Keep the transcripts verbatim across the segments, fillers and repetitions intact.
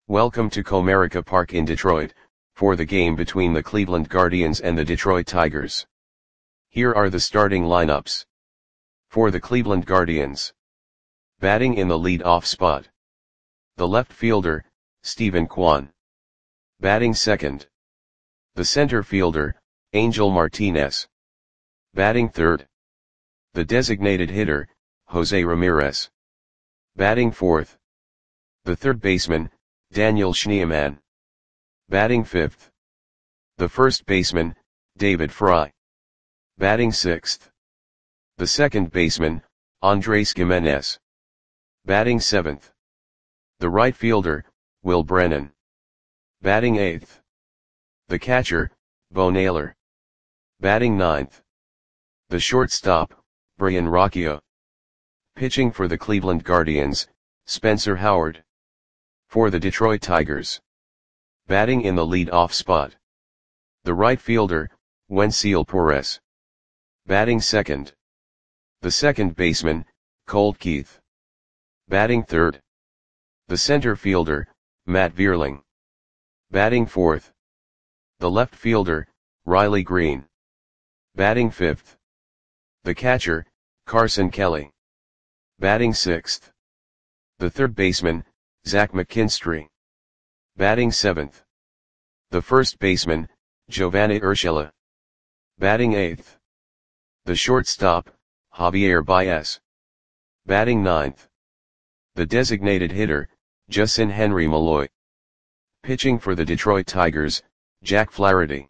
Welcome to Comerica Park in Detroit, for the game between the Cleveland Guardians and the Detroit Tigers. Here are the starting lineups. For the Cleveland Guardians. Batting in the lead-off spot. The left fielder, Steven Kwan. Batting second. The center fielder, Angel Martinez. Batting third. The designated hitter, Jose Ramirez. Batting fourth. The third baseman, Daniel Schneemann. Batting fifth. The first baseman, David Fry. Batting sixth. The second baseman, Andres Gimenez. Batting seventh. The right fielder, Will Brennan. Batting eighth. The catcher, Bo Naylor. Batting ninth. The shortstop, Brian Rocchio. Pitching for the Cleveland Guardians, Spencer Howard. For the Detroit Tigers. Batting in the lead-off spot. The right fielder, Wenceel Perez. Batting second. The second baseman, Colt Keith. Batting third. The center fielder, Matt Vierling. Batting fourth. The left fielder, Riley Green. Batting fifth. The catcher, Carson Kelly. Batting sixth. The third baseman, Zach McKinstry. Batting seventh. The first baseman, Giovanni Urshela. Batting eighth. The shortstop, Javier Baez. Batting ninth. The designated hitter, Justin Henry Malloy. Pitching for the Detroit Tigers, Jack Flaherty.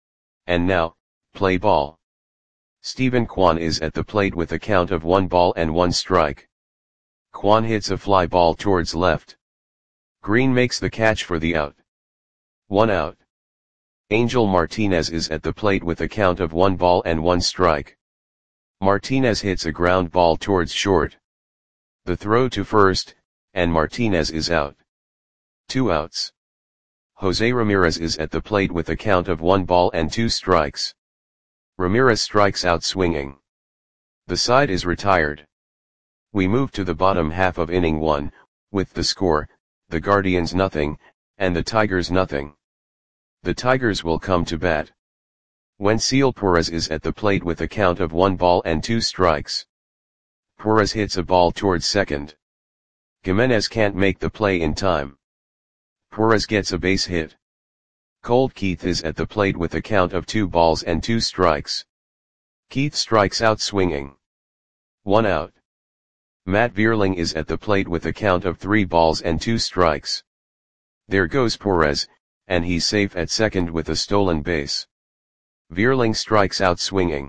And now, play ball. Steven Kwan is at the plate with a count of one ball and one strike. Kwan hits a fly ball towards left. Green makes the catch for the out. One out. Angel Martinez is at the plate with a count of one ball and one strike. Martinez hits a ground ball towards short. The throw to first, and Martinez is out. Two outs. Jose Ramirez is at the plate with a count of one ball and two strikes. Ramirez strikes out swinging. The side is retired. We move to the bottom half of inning one, with the score, the Guardians nothing, and the Tigers nothing. The Tigers will come to bat. Wenceel Perez is at the plate with a count of one ball and two strikes. Perez hits a ball towards second. Gimenez can't make the play in time. Perez gets a base hit. Colt Keith is at the plate with a count of two balls and two strikes. Keith strikes out swinging. One out. Matt Vierling is at the plate with a count of three balls and two strikes. There goes Perez, and he's safe at second with a stolen base. Vierling strikes out swinging.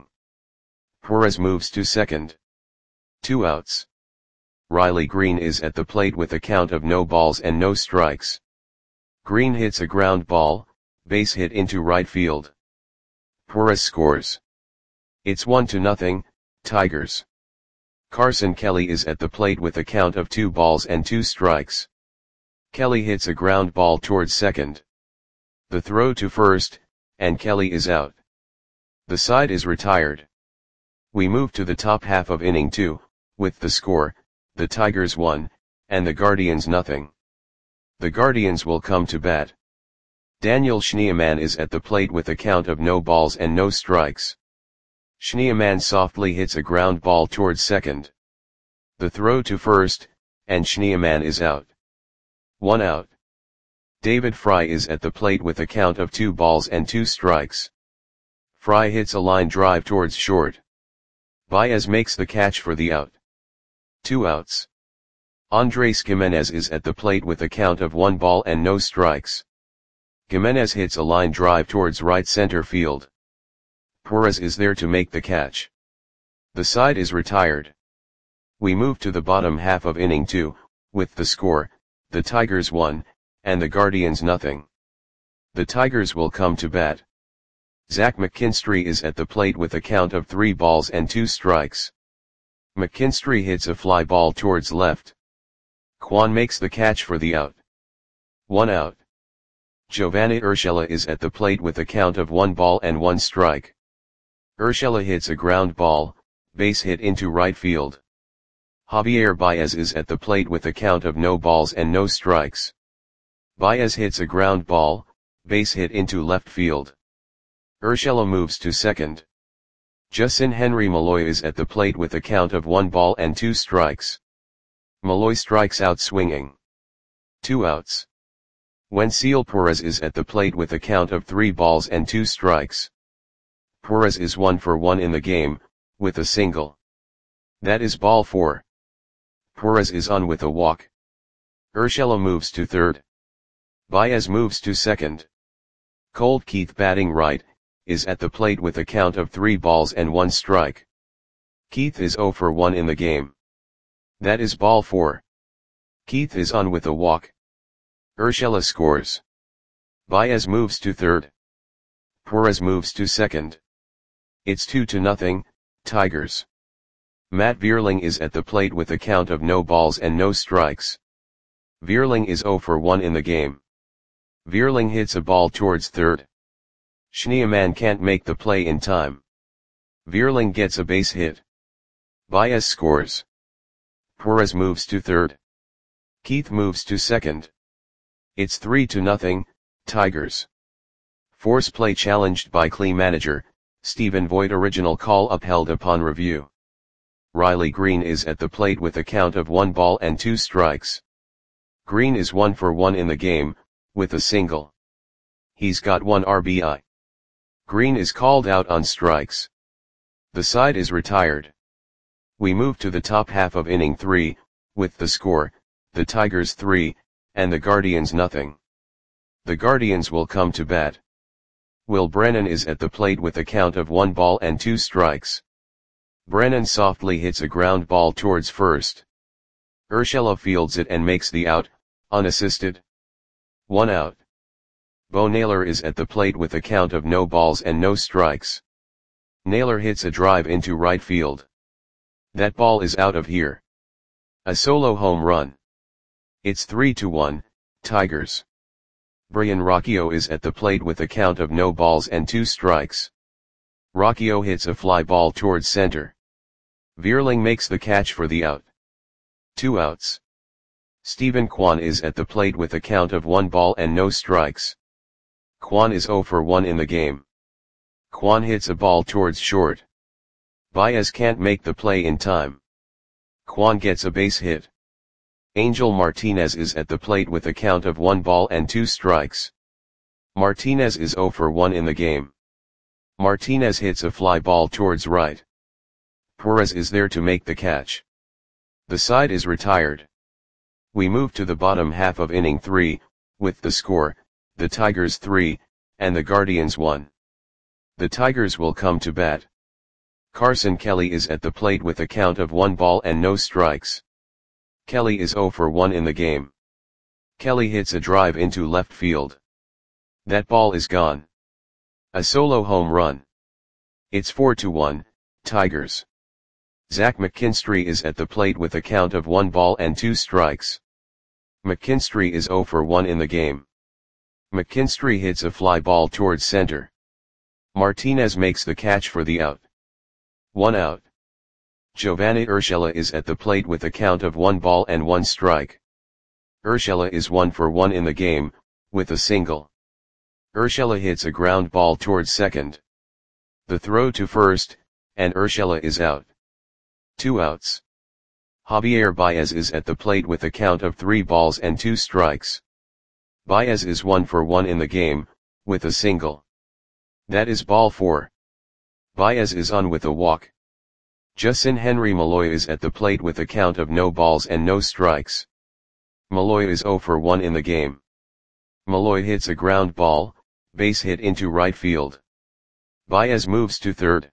Perez moves to second. Two outs. Riley Green is at the plate with a count of no balls and no strikes. Green hits a ground ball, base hit into right field. Perez scores. It's one to nothing, Tigers. Carson Kelly is at the plate with a count of two balls and two strikes. Kelly hits a ground ball towards second. The throw to first, and Kelly is out. The side is retired. We move to the top half of inning two, with the score, the Tigers one, and the Guardians nothing. The Guardians will come to bat. Daniel Schneemann is at the plate with a count of no balls and no strikes. Schneemann softly hits a ground ball towards second. The throw to first, and Schneemann is out. One out. David Fry is at the plate with a count of two balls and two strikes. Fry hits a line drive towards short. Baez makes the catch for the out. Two outs. Andres Gimenez is at the plate with a count of one ball and no strikes. Gimenez hits a line drive towards right center field. Perez is there to make the catch. The side is retired. We move to the bottom half of inning two, with the score, the Tigers one, and the Guardians nothing. The Tigers will come to bat. Zach McKinstry is at the plate with a count of three balls and two strikes. McKinstry hits a fly ball towards left. Kwan makes the catch for the out. One out. Giovanni Urshela is at the plate with a count of one ball and one strike. Urshela hits a ground ball, base hit into right field. Javier Baez is at the plate with a count of no balls and no strikes. Baez hits a ground ball, base hit into left field. Urshela moves to second. Justin Henry Malloy is at the plate with a count of one ball and two strikes. Malloy strikes out swinging. Two outs. Wenceel Perez is at the plate with a count of three balls and two strikes. Perez is one for one in the game, with a single. That is ball four. Perez is on with a walk. Urshela moves to third. Baez moves to second. Colt Keith, batting right, is at the plate with a count of three balls and one strike. Keith is zero for one in the game. That is ball four. Keith is on with a walk. Urshela scores. Baez moves to third. Perez moves to second. It's two to nothing, Tigers. Matt Vierling is at the plate with a count of no balls and no strikes. Vierling is zero for one in the game. Vierling hits a ball towards third. Schneemann can't make the play in time. Vierling gets a base hit. Baez scores. Perez moves to third. Keith moves to second. It's three to nothing, Tigers. Force play challenged by Clee manager, Stephen Voigt. Original call upheld upon review. Riley Green is at the plate with a count of one ball and two strikes. Green is one for one in the game, with a single. He's got one R B I. Green is called out on strikes. The side is retired. We move to the top half of inning three, with the score, the Tigers three, and the Guardians nothing. The Guardians will come to bat. Will Brennan is at the plate with a count of one ball and two strikes. Brennan softly hits a ground ball towards first. Urshela fields it and makes the out, unassisted. One out. Bo Naylor is at the plate with a count of no balls and no strikes. Naylor hits a drive into right field. That ball is out of here. A solo home run. It's three to one, Tigers. Brian Rocchio is at the plate with a count of no balls and two strikes. Rocchio hits a fly ball towards center. Vierling makes the catch for the out. Two outs. Stephen Kwan is at the plate with a count of one ball and no strikes. Kwan is zero for one in the game. Kwan hits a ball towards short. Baez can't make the play in time. Kwan gets a base hit. Angel Martinez is at the plate with a count of one ball and two strikes. Martinez is zero for one in the game. Martinez hits a fly ball towards right. Perez is there to make the catch. The side is retired. We move to the bottom half of inning three, with the score, the Tigers three, and the Guardians one. The Tigers will come to bat. Carson Kelly is at the plate with a count of one ball and no strikes. Kelly is zero for one in the game. Kelly hits a drive into left field. That ball is gone. A solo home run. It's four to one, Tigers. Zach McKinstry is at the plate with a count of one ball and two strikes. McKinstry is zero for one in the game. McKinstry hits a fly ball towards center. Martinez makes the catch for the out. One out. Giovanni Urshela is at the plate with a count of one ball and one strike. Urshela is one for one in the game, with a single. Urshela hits a ground ball towards second. The throw to first, and Urshela is out. Two outs. Javier Baez is at the plate with a count of three balls and two strikes. Baez is one for one in the game, with a single. That is ball four. Baez is on with a walk. Justin Henry Malloy is at the plate with a count of no balls and no strikes. Malloy is zero for one in the game. Malloy hits a ground ball, base hit into right field. Baez moves to third.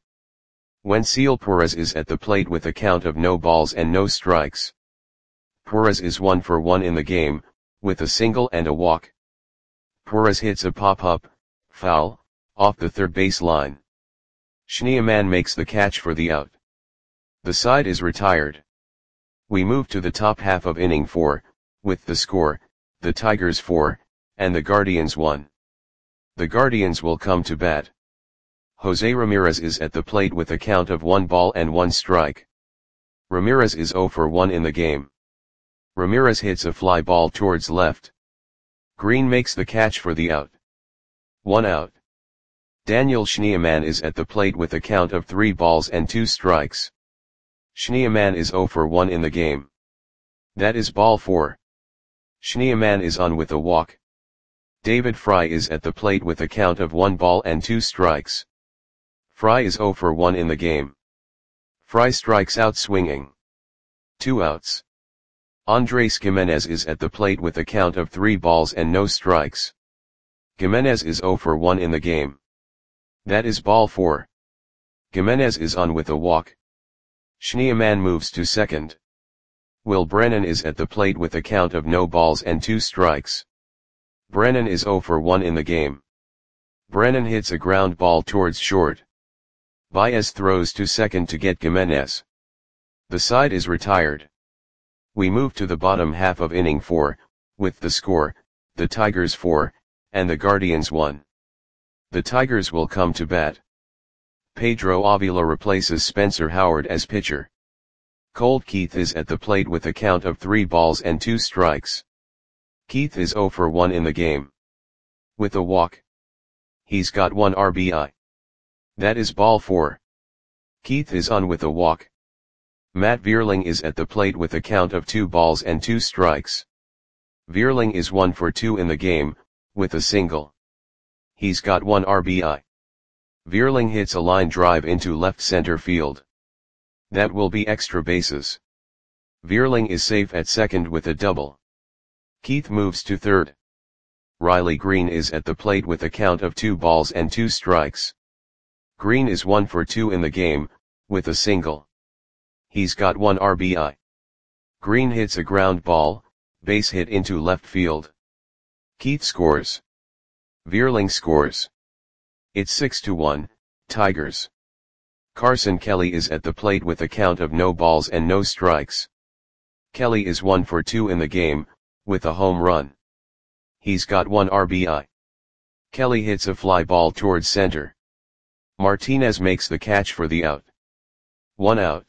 Wenceel Perez is at the plate with a count of no balls and no strikes. Perez is one for one in the game, with a single and a walk. Perez hits a pop-up, foul, off the third base line. Schneemann makes the catch for the out. The side is retired. We move to the top half of inning four, with the score, the Tigers four, and the Guardians one. The Guardians will come to bat. Jose Ramirez is at the plate with a count of one ball and one strike. Ramirez is zero for one in the game. Ramirez hits a fly ball towards left. Green makes the catch for the out. One out. Daniel Schneemann is at the plate with a count of three balls and two strikes. Schneemann is zero for one in the game. That is ball four. Schneemann is on with a walk. David Fry is at the plate with a count of one ball and two strikes. Fry is zero for one in the game. Fry strikes out swinging. Two outs. Andres Gimenez is at the plate with a count of three balls and no strikes. Gimenez is zero for one in the game. That is ball four. Gimenez is on with a walk. Schneemann moves to second. Will Brennan is at the plate with a count of no balls and two strikes. Brennan is zero for one in the game. Brennan hits a ground ball towards short. Baez throws to second to get Gimenez. The side is retired. We move to the bottom half of inning four, with the score, the Tigers four, and the Guardians one. The Tigers will come to bat. Pedro Avila replaces Spencer Howard as pitcher. Colt Keith is at the plate with a count of three balls and two strikes. Keith is zero for one in the game. With a walk. He's got one R B I. That is ball four. Keith is on with a walk. Matt Vierling is at the plate with a count of two balls and two strikes. Vierling is one for two in the game, with a single. He's got one R B I. Vierling hits a line drive into left center field. That will be extra bases. Vierling is safe at second with a double. Keith moves to third. Riley Green is at the plate with a count of two balls and two strikes. Green is one for two in the game, with a single. He's got one R B I. Green hits a ground ball, base hit into left field. Keith scores. Vierling scores. It's six to one, Tigers. Carson Kelly is at the plate with a count of no balls and no strikes. Kelly is one for two in the game, with a home run. He's got one R B I. Kelly hits a fly ball towards center. Martinez makes the catch for the out. One out.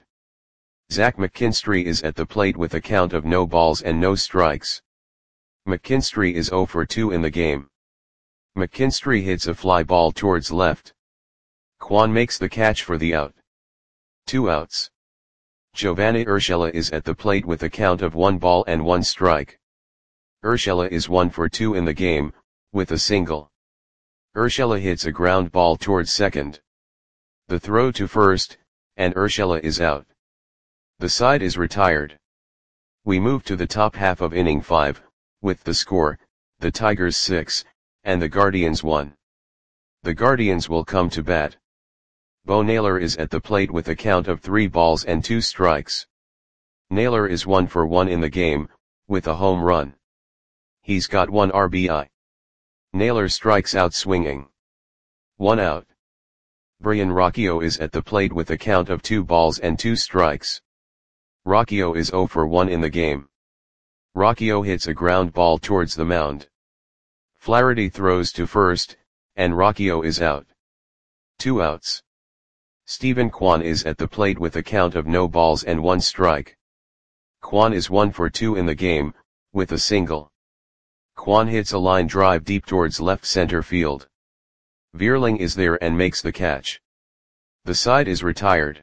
Zach McKinstry is at the plate with a count of no balls and no strikes. McKinstry is zero for two in the game. McKinstry hits a fly ball towards left. Kwan makes the catch for the out. Two outs. Giovanni Urshela is at the plate with a count of one ball and one strike. Urshela is one for two in the game, with a single. Urshela hits a ground ball towards second. The throw to first, and Urshela is out. The side is retired. We move to the top half of inning five, with the score, the Tigers six, and the Guardians one. The Guardians will come to bat. Bo Naylor is at the plate with a count of three balls and two strikes. Naylor is one for one in the game, with a home run. He's got one R B I. Naylor strikes out swinging. One out. Brian Rocchio is at the plate with a count of two balls and two strikes. Rocchio is zero for one in the game. Rocchio hits a ground ball towards the mound. Flaherty throws to first, and Rocchio is out. Two outs. Stephen Kwan is at the plate with a count of no balls and one strike. Kwan is one for two in the game, with a single. Kwan hits a line drive deep towards left center field. Vierling is there and makes the catch. The side is retired.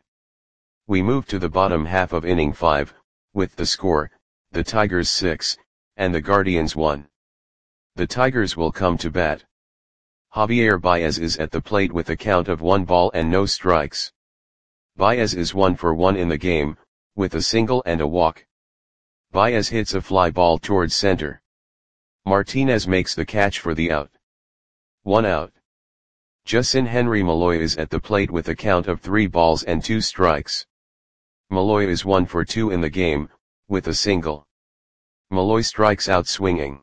We move to the bottom half of inning five, with the score, the Tigers six, and the Guardians one. The Tigers will come to bat. Javier Baez is at the plate with a count of one ball and no strikes. Baez is one for one in the game, with a single and a walk. Baez hits a fly ball towards center. Martinez makes the catch for the out. One out. Justin Henry Malloy is at the plate with a count of three balls and two strikes. Malloy is one for two in the game, with a single. Malloy strikes out swinging.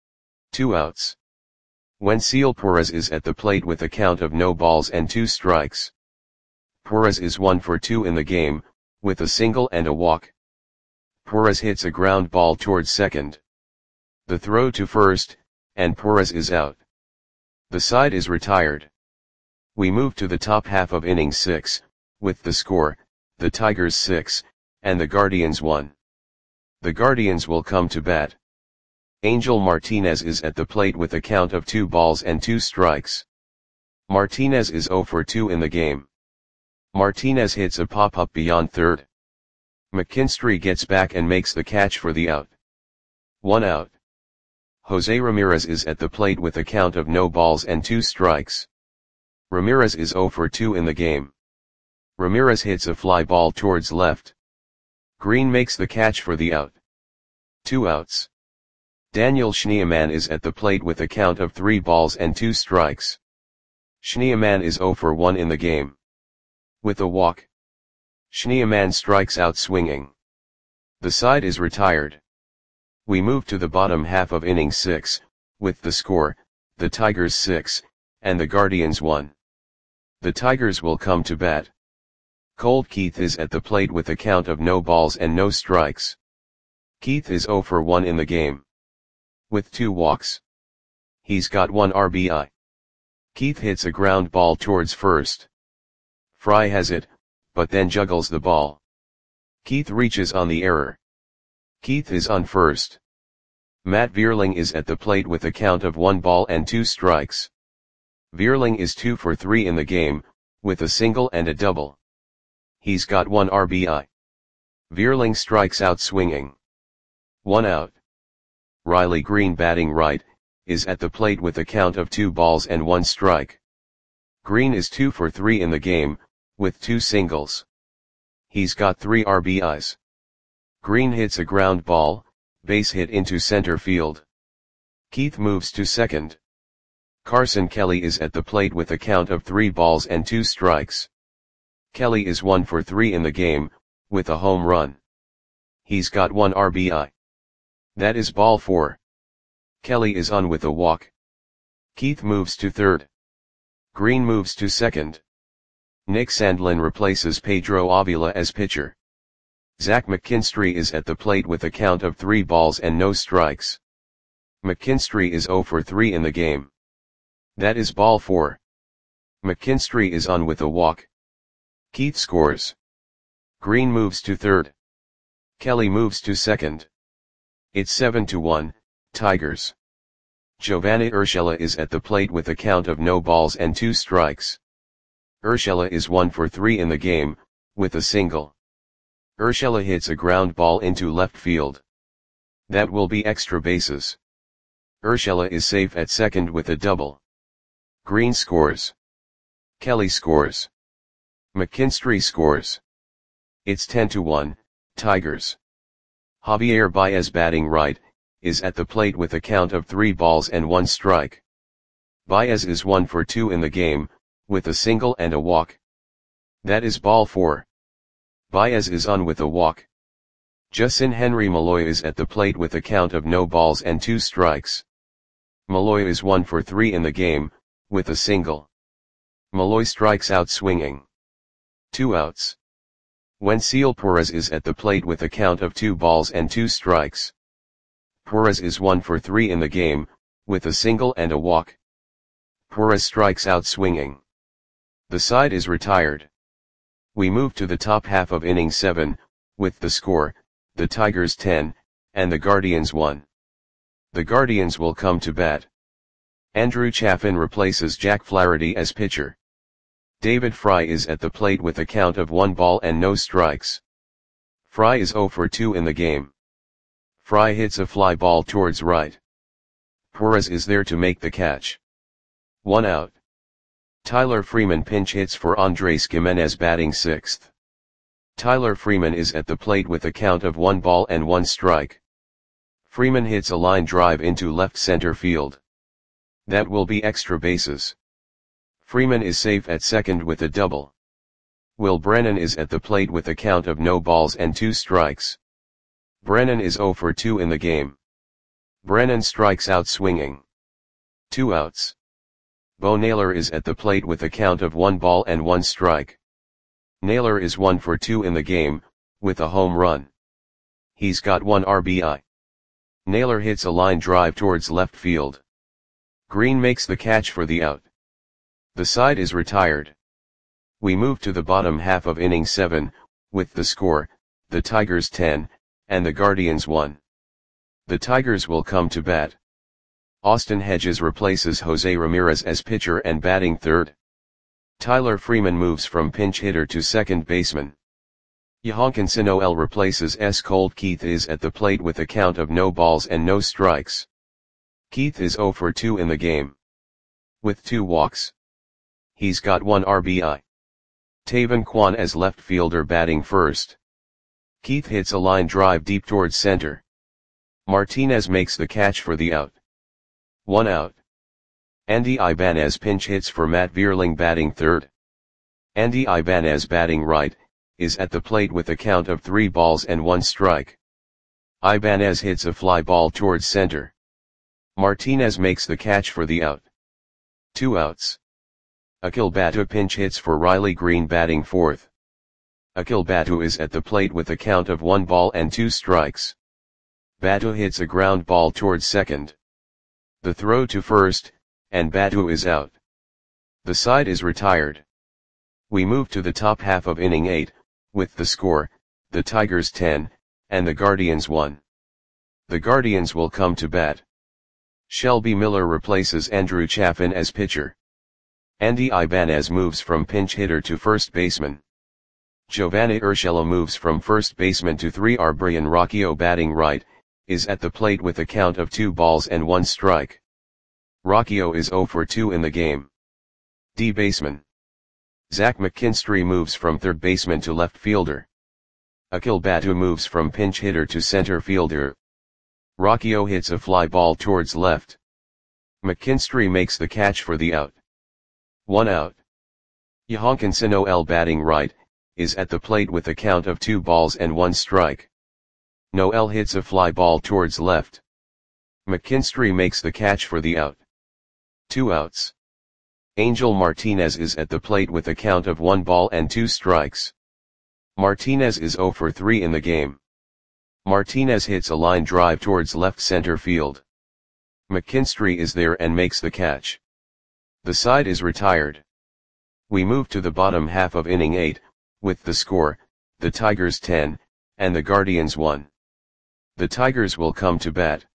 Two outs. Wenceel Perez is at the plate with a count of no balls and two strikes. Perez is one for two in the game, with a single and a walk. Perez hits a ground ball towards second. The throw to first, and Perez is out. The side is retired. We move to the top half of inning six, with the score, the Tigers six, and the Guardians one. The Guardians will come to bat. Angel Martinez is at the plate with a count of two balls and two strikes. Martinez is zero for two in the game. Martinez hits a pop-up beyond third. McKinstry gets back and makes the catch for the out. One out. Jose Ramirez is at the plate with a count of no balls and two strikes. Ramirez is zero for two in the game. Ramirez hits a fly ball towards left. Green makes the catch for the out. Two outs. Daniel Schneemann is at the plate with a count of three balls and two strikes. Schneemann is zero for one in the game. With a walk, Schneemann strikes out swinging. The side is retired. We move to the bottom half of inning six, with the score, the Tigers six, and the Guardians one. The Tigers will come to bat. Colt Keith is at the plate with a count of no balls and no strikes. Keith is zero for one in the game. With two walks. He's got one R B I. Keith hits a ground ball towards first. Fry has it, but then juggles the ball. Keith reaches on the error. Keith is on first. Matt Vierling is at the plate with a count of one ball and two strikes. Vierling is two for three in the game, with a single and a double. He's got one R B I. Vierling strikes out swinging. One out. Riley Green, batting right, is at the plate with a count of two balls and one strike. Green is two for three in the game, with two singles. He's got three R B Is. Green hits a ground ball, base hit into center field. Keith moves to second. Carson Kelly is at the plate with a count of three balls and two strikes. Kelly is one for three in the game, with a home run. He's got one R B I. That is ball four. Kelly is on with a walk. Keith moves to third. Green moves to second. Nick Sandlin replaces Pedro Avila as pitcher. Zach McKinstry is at the plate with a count of three balls and no strikes. McKinstry is zero for three in the game. That is ball four. McKinstry is on with a walk. Keith scores. Green moves to third. Kelly moves to second. It's seven to one, Tigers. Giovanni Urshela is at the plate with a count of no balls and two strikes. Urshela is one for three in the game, with a single. Urshela hits a ground ball into left field. That will be extra bases. Urshela is safe at second with a double. Green scores. Kelly scores. McKinstry scores. It's ten to one, Tigers. Javier Baez, batting right, is at the plate with a count of three balls and one strike. Baez is one for two in the game, with a single and a walk. That is ball four. Baez is on with a walk. Justin Henry Malloy is at the plate with a count of no balls and two strikes. Malloy is one for three in the game, with a single. Malloy strikes out swinging. Two outs. Wenceel Perez is at the plate with a count of two balls and two strikes. Perez is one for three in the game, with a single and a walk. Perez strikes out swinging. The side is retired. We move to the top half of inning seven, with the score, the Tigers ten, and the Guardians one. The Guardians will come to bat. Andrew Chafin replaces Jack Flaherty as pitcher. David Fry is at the plate with a count of one ball and no strikes. Fry is zero for two in the game. Fry hits a fly ball towards right. Perez is there to make the catch. One out. Tyler Freeman pinch hits for Andres Gimenez, batting sixth. Tyler Freeman is at the plate with a count of one ball and one strike. Freeman hits a line drive into left center field. That will be extra bases. Freeman is safe at second with a double. Will Brennan is at the plate with a count of no balls and two strikes. Brennan is zero for two in the game. Brennan strikes out swinging. Two outs. Bo Naylor is at the plate with a count of one ball and one strike. Naylor is one for two in the game, with a home run. He's got one R B I. Naylor hits a line drive towards left field. Green makes the catch for the out. The side is retired. We move to the bottom half of inning seven, with the score, the Tigers ten, and the Guardians one. The Tigers will come to bat. Austin Hedges replaces Jose Ramirez as pitcher and batting third. Tyler Freeman moves from pinch hitter to second baseman. Yohankin Noel replaces S. Colt Keith is at the plate with a count of no balls and no strikes. Keith is oh for two in the game, with two walks. He's got one R B I. Tavon Kwan as left fielder batting first. Keith hits a line drive deep towards center. Martinez makes the catch for the out. One out. Andy Ibanez pinch hits for Matt Vierling batting third. Andy Ibanez batting right, is at the plate with a count of three balls and one strike. Ibanez hits a fly ball towards center. Martinez makes the catch for the out. Two outs. Akil Batu pinch hits for Riley Green batting fourth. Akil Batu is at the plate with a count of one ball and two strikes. Batu hits a ground ball towards second. The throw to first, and Batu is out. The side is retired. We move to the top half of inning eight, with the score, the Tigers ten, and the Guardians one. The Guardians will come to bat. Shelby Miller replaces Andrew Chafin as pitcher. Andy Ibanez moves from pinch hitter to first baseman. Giovanni Urshela moves from first baseman to three. R. Brian Rocchio batting right, is at the plate with a count of two balls and one strike. Rocchio is oh for two in the game. D baseman. Zach McKinstry moves from third baseman to left fielder. Akil Batu moves from pinch hitter to center fielder. Rocchio hits a fly ball towards left. McKinstry makes the catch for the out. One out. Yohankin Noel batting right, is at the plate with a count of two balls and one strike. Noel hits a fly ball towards left. McKinstry makes the catch for the out. Two outs. Angel Martinez is at the plate with a count of one ball and two strikes. Martinez is oh for three in the game. Martinez hits a line drive towards left center field. McKinstry is there and makes the catch. The side is retired. We move to the bottom half of inning eight, with the score, the Tigers ten, and the Guardians one. The Tigers will come to bat.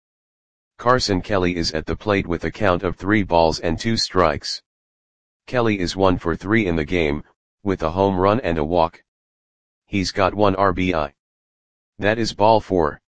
Carson Kelly is at the plate with a count of three balls and two strikes. Kelly is one for three in the game, with a home run and a walk. He's got one R B I. That is ball four.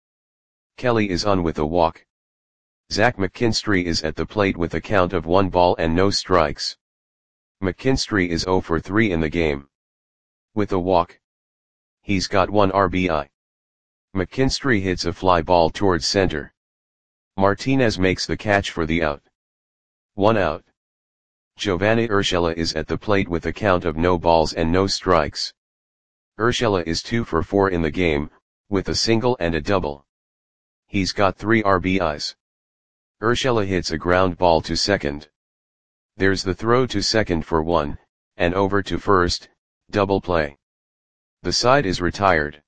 Kelly is on with a walk. Zach McKinstry is at the plate with a count of one ball and no strikes. McKinstry is oh for three in the game, with a walk. He's got one R B I. McKinstry hits a fly ball towards center. Martinez makes the catch for the out. One out. Giovanni Urshela is at the plate with a count of no balls and no strikes. Urshela is two for four in the game, with a single and a double. He's got three R B Is. Urshela hits a ground ball to second. There's the throw to second for one, and over to first, double play. The side is retired.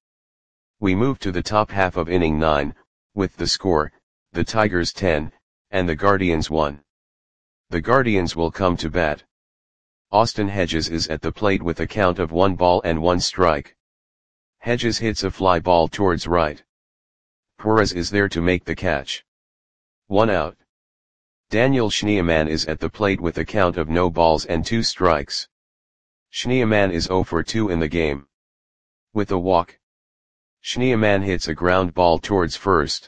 We move to the top half of inning nine, with the score, the Tigers ten, and the Guardians one. The Guardians will come to bat. Austin Hedges is at the plate with a count of one ball and one strike. Hedges hits a fly ball towards right. Perez is there to make the catch. One out. Daniel Schneemann is at the plate with a count of no balls and two strikes. Schneemann is oh for two in the game, with a walk. Schneemann hits a ground ball towards first.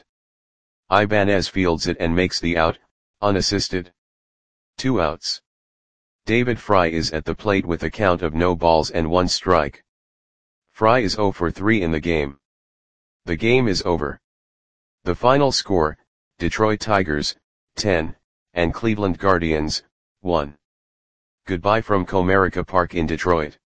Ibanez fields it and makes the out, unassisted. Two outs. David Fry is at the plate with a count of no balls and one strike. Fry is oh for three in the game. The game is over. The final score, Detroit Tigers, ten, and Cleveland Guardians, one. Goodbye from Comerica Park in Detroit.